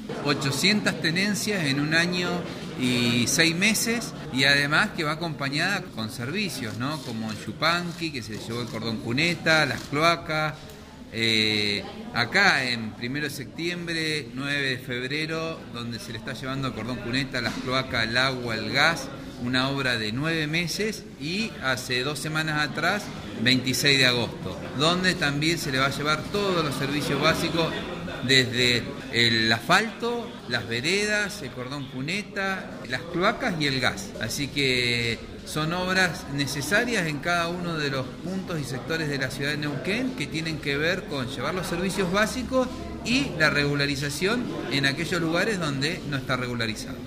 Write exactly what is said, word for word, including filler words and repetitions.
ochocientas tenencias en un año y seis meses, y además que va acompañada con servicios, ¿no? Como en Yupanqui, que se llevó el cordón cuneta, las cloacas. Eh, acá en primero de septiembre, nueve de febrero, donde se le está llevando el cordón cuneta, las cloacas, el agua, el gas, una obra de nueve meses, y hace dos semanas atrás, veintiséis de agosto, donde también se le va a llevar todos los servicios básicos, desde el asfalto, las veredas, el cordón cuneta, las cloacas y el gas. Así que son obras necesarias en cada uno de los puntos y sectores de la ciudad de Neuquén, que tienen que ver con llevar los servicios básicos y la regularización en aquellos lugares donde no está regularizado.